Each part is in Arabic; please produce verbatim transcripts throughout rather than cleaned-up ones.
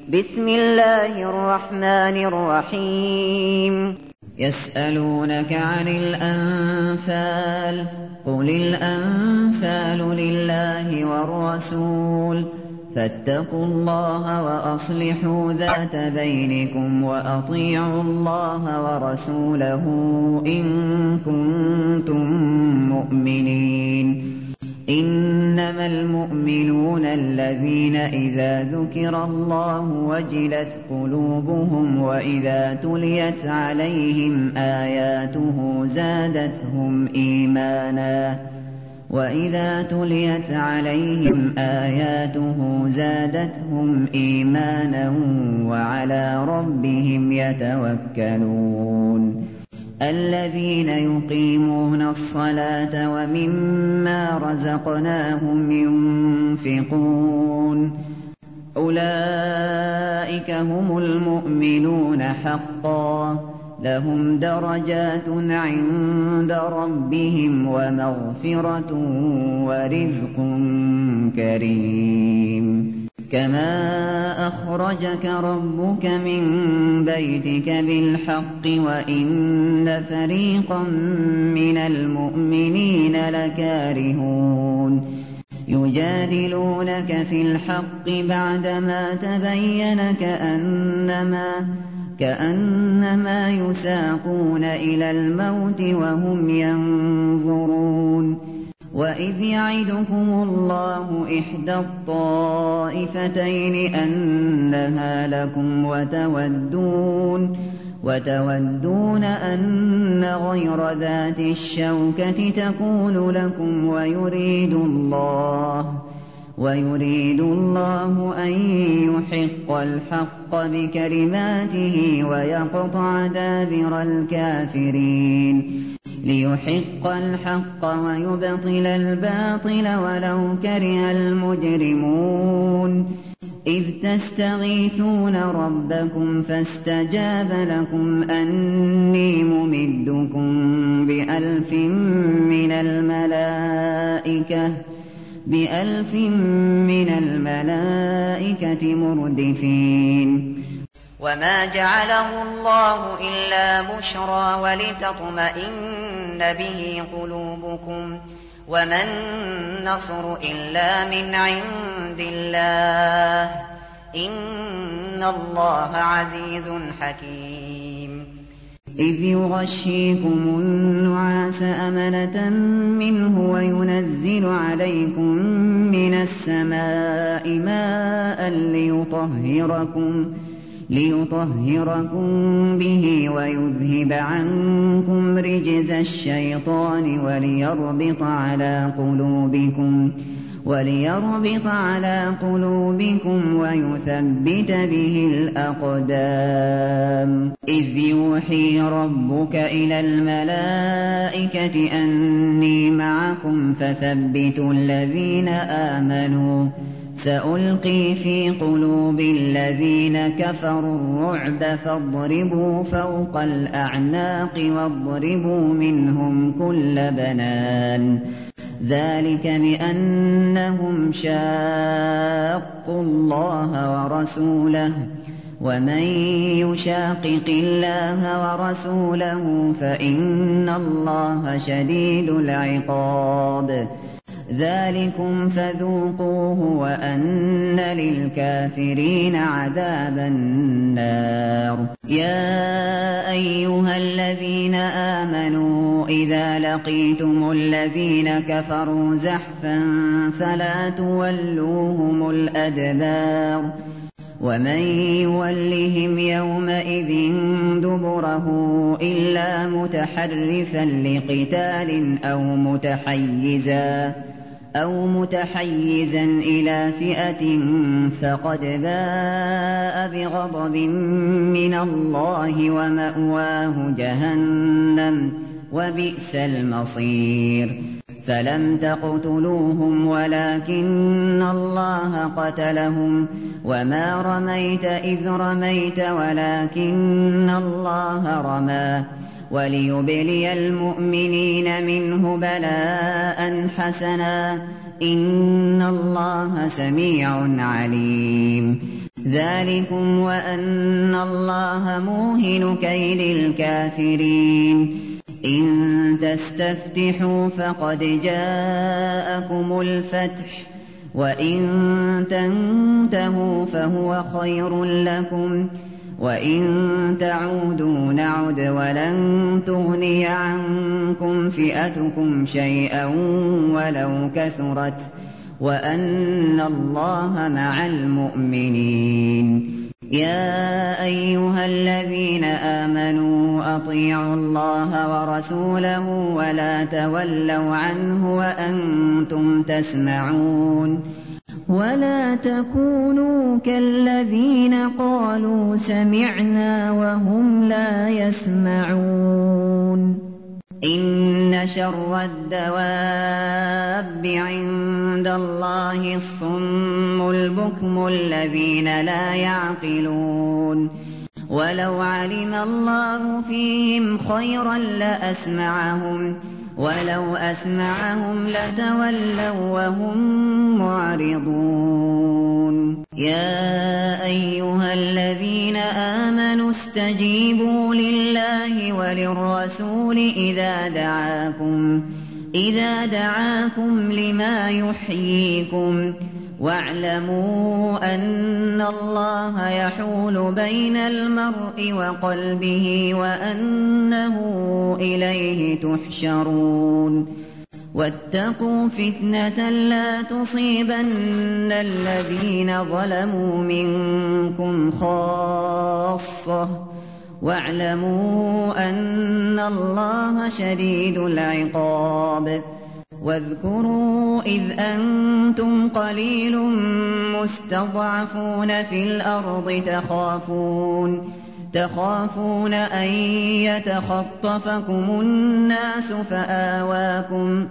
بسم الله الرحمن الرحيم يسألونك عن الأنفال قل الأنفال لله والرسول فاتقوا الله وأصلحوا ذات بينكم وأطيعوا الله ورسوله إن كنتم مؤمنين إنما المؤمنون الذين إذا ذكر الله وجلت قلوبهم وإذا تليت عليهم آياته زادتهم إيمانا وإذا تليت عليهم آياته زادتهم إيمانا وعلى ربهم يتوكلون الذين يقيمون الصلاة ومما رزقناهم ينفقون أولئك هم المؤمنون حقا لهم درجات عند ربهم ومغفرة ورزق كريم كما أخرجك ربك من بيتك بالحق وإن فريقا من المؤمنين لكارهون يجادلونك في الحق بعدما تبين كأنما كأنما يساقون إلى الموت وهم ينظرون وإذ يعدكم الله إحدى الطائفتين أنها لكم وتودون وتودون أن غير ذات الشوكة تكون لكم ويريد الله ويريد الله أن يحق الحق بكلماته ويقطع دابر الكافرين ليحق الحق ويبطل الباطل ولو كره المجرمون إذ تستغيثون ربكم فاستجاب لكم أني ممدكم بألف من الملائكة بألف من الملائكة مردفين وما جعله الله إلا بشرى ولتطمئن به قلوبكم وما النصر إلا من عند الله إن الله عزيز حكيم إذ يغشيكم النعاس أمنة منه وينزل عليكم من السماء ماء ليطهركم ليطهركم به ويذهب عنكم رجز الشيطان وليربط على قلوبكم وليربط على قلوبكم ويثبت به الأقدام إذ يوحي ربك إلى الملائكة أني معكم فثبتوا الذين آمنوا سألقي في قلوب الذين كفروا الرعب فاضربوا فوق الأعناق واضربوا منهم كل بنان ذلك بأنهم شاقوا الله ورسوله ومن يشاقق الله ورسوله فإن الله شديد العقاب ذلكم فذوقوه وأن للكافرين عذاب النار يا أيها الذين آمنوا إذا لقيتم الذين كفروا زحفا فلا تولوهم الأدبار ومن يولهم يومئذ دبره إلا متحرفا لقتال أو متحيزا أو متحيزا إلى فئة فقد باء بغضب من الله ومأواه جهنم وبئس المصير فلم تقتلوهم ولكن الله قتلهم وما رميت إذ رميت ولكن الله رمى وليبلي المؤمنين منه بلاء حسنا إن الله سميع عليم ذلكم وأن الله موهن كيد الكافرين إن تستفتحوا فقد جاءكم الفتح وإن تنتهوا فهو خير لكم وإن تعودوا نعد ولن تغني عنكم فئتكم شيئا ولو كثرت وأن الله مع المؤمنين يا أيها الذين آمنوا أطيعوا الله ورسوله ولا تولوا عنه وأنتم تسمعون ولا تكونوا كالذين قالوا سمعنا وهم لا يسمعون إن شر الدواب عند الله الصم البكم الذين لا يعقلون ولو علم الله فيهم خيرا لأسمعهم ولو أسمعهم لتولوا وهم معرضون يا أيها الذين آمنوا استجيبوا لله وللرسول إذا دعاكم إذا دعاكم لما يحييكم واعلموا أن الله يحول بين المرء وقلبه وأنه إليه تحشرون واتقوا فتنة لا تصيبن الذين ظلموا منكم خاصة واعلموا أن الله شديد العقاب واذكروا إذ أنتم قليل مستضعفون في الأرض تخافون تخافون أن يتخطفكم الناس فآواكم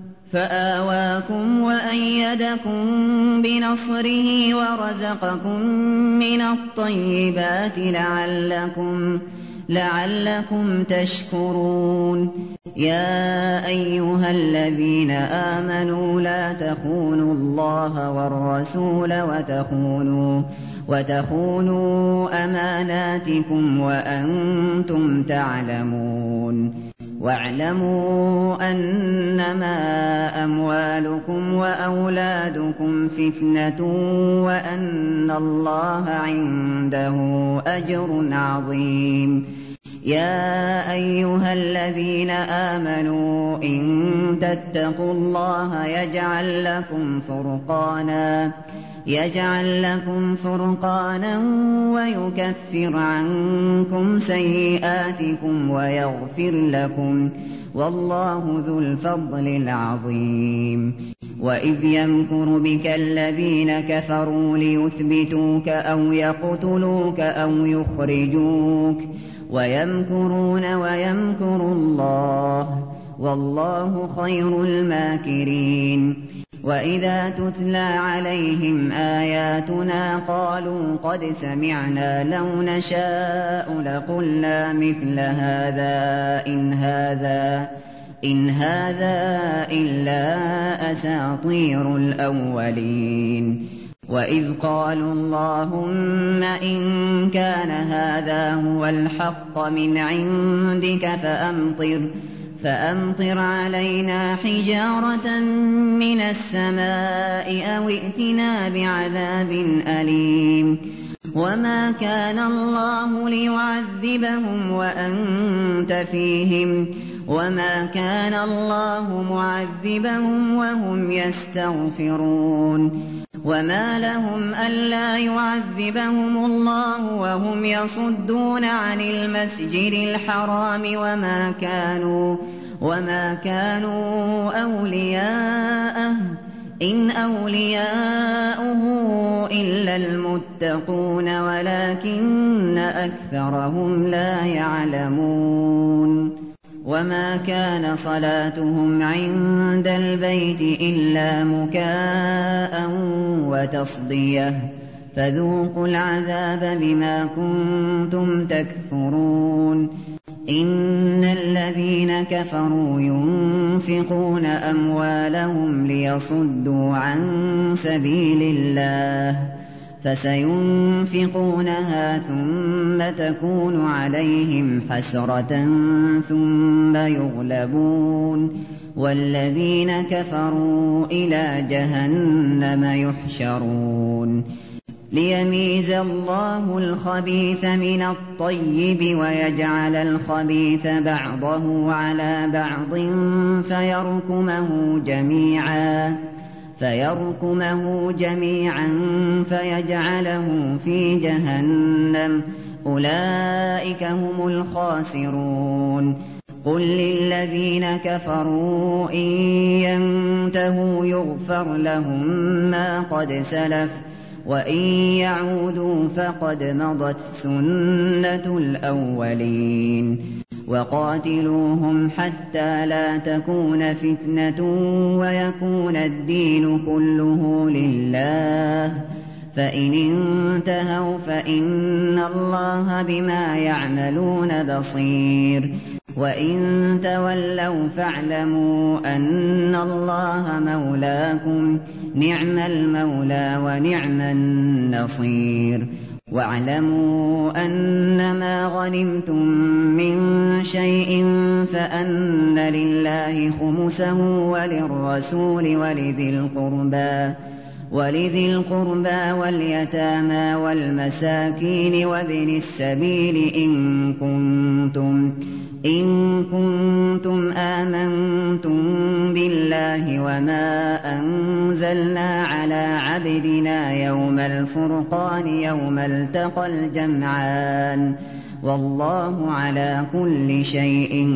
فآواكم وأيدكم بنصره ورزقكم من الطيبات لعلكم لعلكم تشكرون يا أيها الذين آمنوا لا تخونوا الله والرسول وتخونوا وتخونوا أماناتكم وأنتم تعلمون واعلموا أنما أموالكم وأولادكم فتنة وأن الله عنده أجر عظيم يا أيها الذين آمنوا إن تتقوا الله يجعل لكم فرقانا يجعل لكم فرقانا ويكفر عنكم سيئاتكم ويغفر لكم والله ذو الفضل العظيم وإذ يمكر بك الذين كفروا ليثبتوك أو يقتلوك أو يخرجوك ويمكرون ويمكر الله والله خير الماكرين وإذا تتلى عليهم آياتنا قالوا قد سمعنا لو نشاء لقلنا مثل هذا إن هذا إن هذا إلا أساطير الأولين وإذ قالوا اللهم إن كان هذا هو الحق من عندك فأمطر فأمطر علينا حجارة من السماء أو ائتنا بعذاب أليم وما كان الله ليعذبهم وأنت فيهم وما كان الله معذبهم وهم يستغفرون وما لهم ألا يعذبهم الله وهم يصدون عن المسجد الحرام وما كانوا وما كانوا أولياءه إن أولياؤه إلا المتقون ولكن أكثرهم لا يعلمون وما كان صلاتهم عند البيت إلا مكاء وتصدية فذوقوا العذاب بما كنتم تكفرون إن الذين كفروا ينفقون أموالهم ليصدوا عن سبيل الله فسينفقونها ثم تكون عليهم حسرة ثم يغلبون والذين كفروا إلى جهنم يحشرون ليميز الله الخبيث من الطيب ويجعل الخبيث بعضه على بعض فيركمه جميعا فيركمه جميعا فيجعله في جهنم أولئك هم الخاسرون قل للذين كفروا إن ينتهوا يغفر لهم ما قد سلف وإن يعودوا فقد مضت سنة الأولين وقاتلوهم حتى لا تكون فتنة ويكون الدين كله لله فإن انتهوا فإن الله بما يعملون بصير وإن تولوا فاعلموا أن الله مولاكم نعم المولى ونعم النصير واعلموا أنما غنمتم من شيء فأن لله خمسه وللرسول ولذي القربى ولذي القربى واليتامى والمساكين وابن السبيل إن كنتم إن كنتم آمنتم بالله وما أنزلنا على عبدنا يوم الفرقان يوم التقى الجمعان والله على كل شيء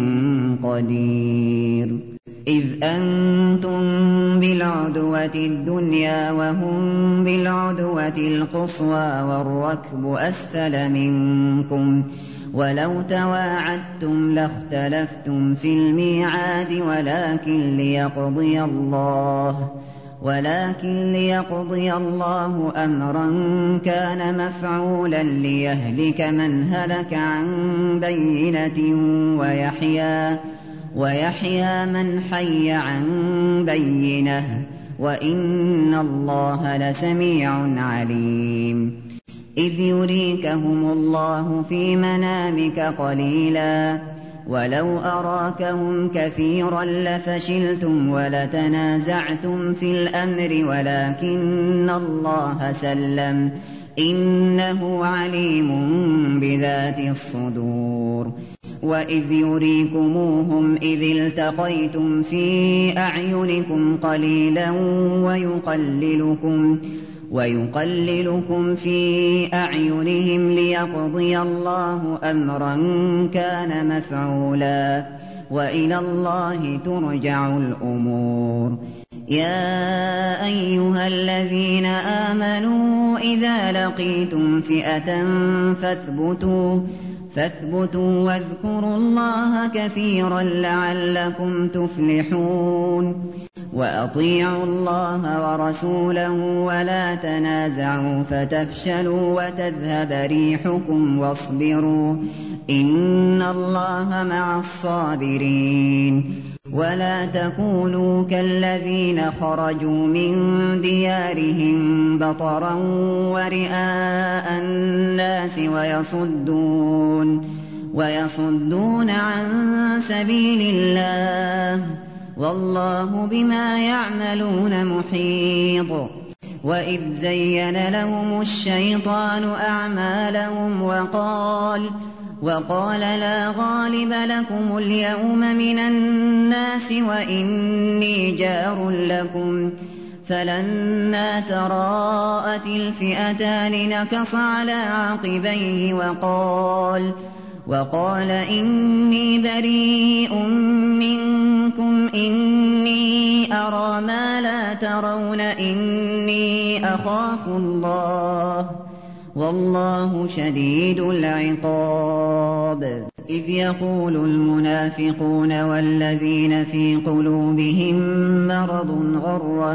قدير إذ أنتم بالعدوة الدنيا وهم بالعدوة القصوى والركب أسفل منكم ولو تواعدتم لاختلفتم في الميعاد ولكن ليقضي الله ولكن ليقضي الله أمرا كان مفعولا ليهلك من هلك عن بينة ويحيى ويحيى من حي عن بينة وإن الله لسميع عليم إذ يريكهم الله في منامك قليلا ولو أراكهم كثيرا لفشلتم ولتنازعتم في الأمر ولكن الله سلم إنه عليم بذات الصدور وإذ يريكموهم إذ التقيتم في أعينكم قليلا ويقللكم ويقللكم في أعينهم ليقضي الله أمرا كان مفعولا وإلى الله ترجع الأمور يا أيها الذين آمنوا إذا لقيتم فئة فاثبتوا فاثبتوا واذكروا الله كثيرا لعلكم تفلحون وأطيعوا الله ورسوله ولا تنازعوا فتفشلوا وتذهب ريحكم واصبروا إن الله مع الصابرين ولا تكونوا كالذين خرجوا من ديارهم بطرا ورئاء الناس ويصدون ويصدون عن سبيل الله والله بما يعملون محيط وإذ زين لهم الشيطان أعمالهم وقال وقال لا غالب لكم اليوم من الناس وإني جار لكم فلما تراءت الفئتان نكص على عقبيه وقال وقال إني بريء منكم إني أرى ما لا ترون إني أخاف الله والله شديد العقاب إذ يقول المنافقون والذين في قلوبهم مرض غر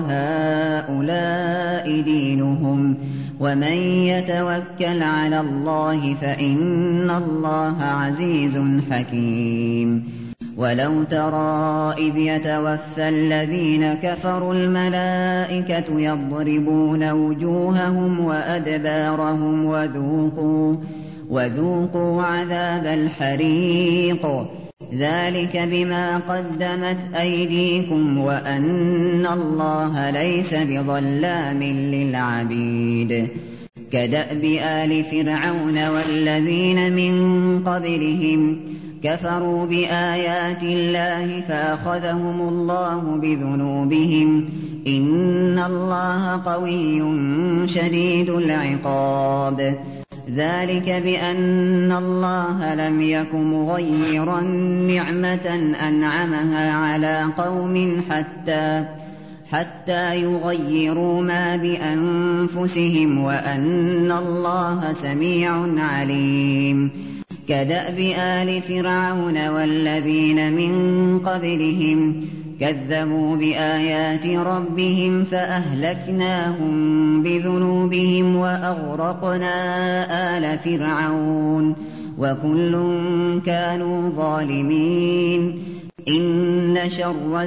هؤلاء دينهم ومن يتوكل على الله فإن الله عزيز حكيم ولو ترى إذ يتوفى الذين كفروا الملائكة يضربون وجوههم وأدبارهم وذوقوا, وذوقوا عذاب الحريق ذلك بما قدمت أيديكم وأن الله ليس بظلام للعبيد. كدأب آل فرعون والذين من قبلهم كفروا بآيات الله فأخذهم الله بذنوبهم إن الله قوي شديد العقاب. ذلك بأن الله لم يك مغيرا نعمة أنعمها على قوم حتى حتى يغيروا ما بأنفسهم وأن الله سميع عليم. كدأب آل فرعون والذين من قبلهم كذبوا بآيات ربهم فأهلكناهم بذنوبهم وأغرقنا آل فرعون وكل كانوا ظالمين. إن شر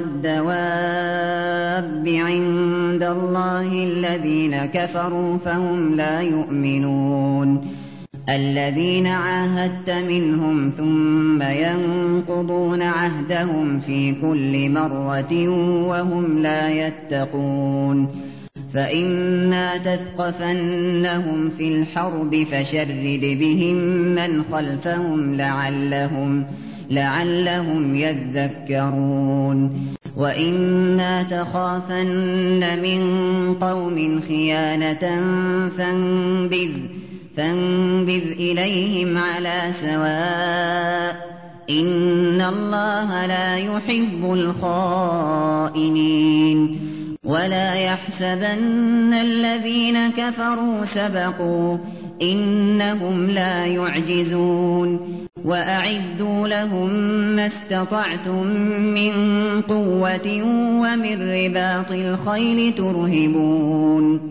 الدواب عند الله الذين كفروا فهم لا يؤمنون. الذين عاهدت منهم ثم ينقضون عهدهم في كل مرة وهم لا يتقون. فإما تثقفنهم في الحرب فشرد بهم من خلفهم لعلهم, لعلهم يذكرون. وإما تخافن من قوم خيانة فانبذ فانبذ إليهم على سواء إن الله لا يحب الخائنين. ولا يحسبن الذين كفروا سبقوا إنهم لا يعجزون. وأعدوا لهم ما استطعتم من قوة ومن رباط الخيل ترهبون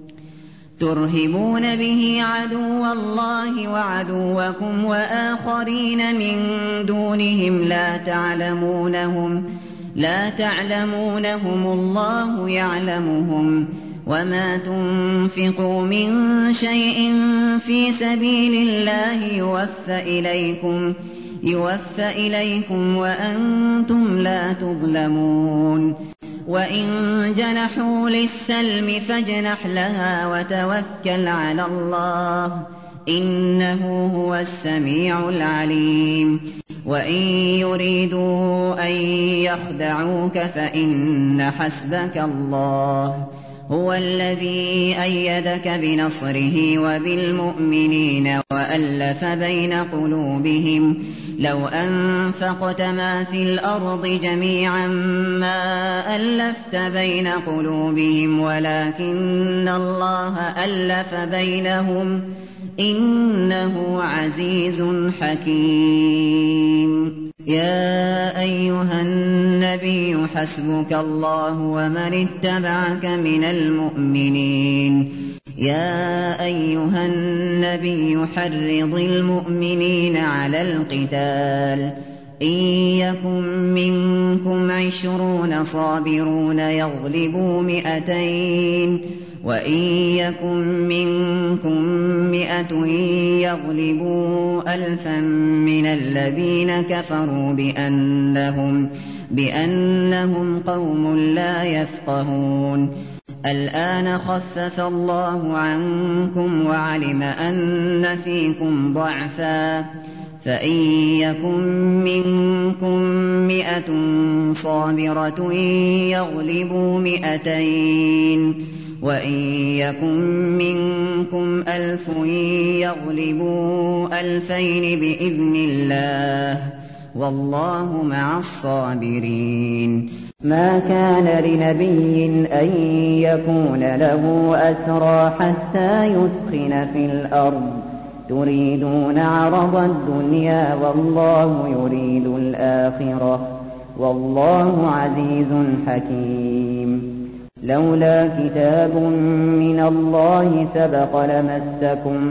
ترهبون به عدو الله وعدوكم وآخرين من دونهم لا تعلمونهم لا تعلمونهم الله يعلمهم. وما تنفقوا من شيء في سبيل الله يوفى إليكم يوفى إليكم وأنتم لا تظلمون. وإن جنحوا للسلم فاجنح لها وتوكل على الله إنه هو السميع العليم. وإن يريدوا أن يخدعوك فإن حسبك الله هو الذي أيدك بنصره وبالمؤمنين وألف بين قلوبهم. لو أنفقت ما في الأرض جميعا ما ألفت بين قلوبهم ولكن الله ألف بينهم إنه عزيز حكيم. يا أيها النبي حسبك الله ومن اتبعك من المؤمنين. يا أيها النبي حرض المؤمنين على القتال إن يكن منكم عشرون صابرون يغلبوا مئتين وإن يكن منكم مئة يغلبوا ألفا من الذين كفروا بأنهم, بأنهم قوم لا يفقهون. الآن خفف الله عنكم وعلم أن فيكم ضعفا فإن يكن منكم مئة صابرة يغلبوا مئتين وإن يكن منكم ألف يغلبوا ألفين بإذن الله والله مع الصابرين. ما كان لنبي أن يكون له أسرى حتى يثخن في الأرض تريدون عرض الدنيا والله يريد الآخرة والله عزيز حكيم. لولا كتاب من الله سبق لمسكم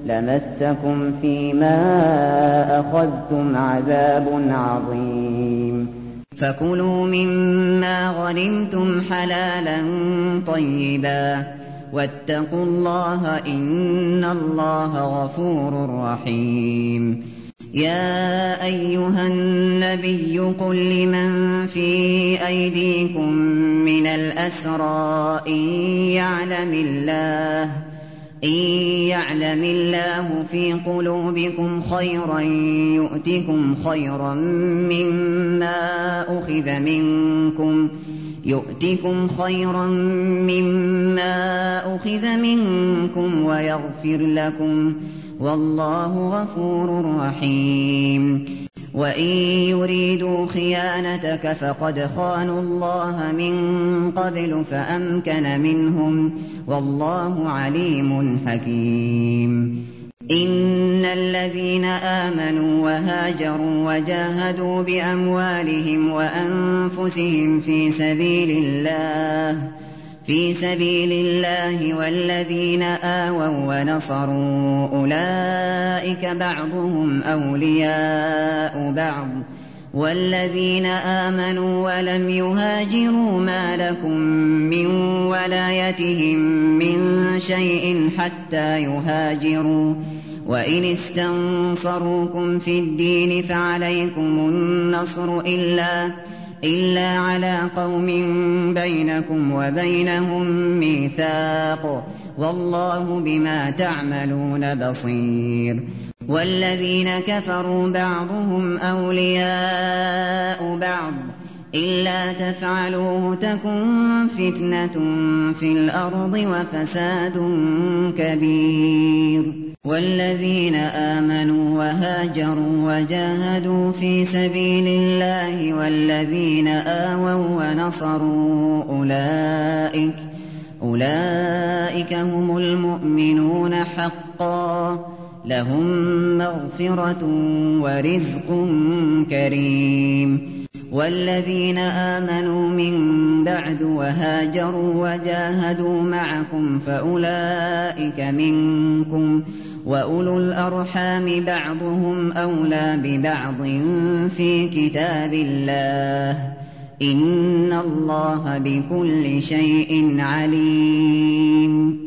لمسكم فيما أخذتم عذاب عظيم فكلوا مما غنمتم حلالا طيبا واتقوا الله إن الله غفور رحيم يا أيها النبي قل لمن في أيديكم من الأسرى إن يعلم الله إن يعلم الله في قلوبكم خيرا يؤتكم خيرا مما أخذ منكم يؤتكم خيرا مما أخذ منكم ويغفر لكم والله غفور رحيم وإن يريدوا خيانتك فقد خانوا الله من قبل فأمكن منهم والله عليم حكيم إن الذين آمنوا وهاجروا وجاهدوا بأموالهم وأنفسهم في سبيل الله في سبيل الله والذين آووا ونصروا أولئك بعضهم أولياء بعض والذين آمنوا ولم يهاجروا ما لكم من ولايتهم من شيء حتى يهاجروا وإن استنصروكم في الدين فعليكم النصر إلا إلا على قوم بينكم وبينهم ميثاق والله بما تعملون بصير والذين كفروا بعضهم أولياء بعض إلا تفعلوه تكن فتنة في الأرض وفساد كبير والذين آمنوا وهاجروا وجاهدوا في سبيل الله والذين آووا ونصروا أولئك أولئك هم المؤمنون حقا لهم مغفرة ورزق كريم والذين آمنوا من بعد وهاجروا وجاهدوا معكم فأولئك منكم وأولو الأرحام بعضهم أولى ببعض في كتاب الله إن الله بكل شيء عليم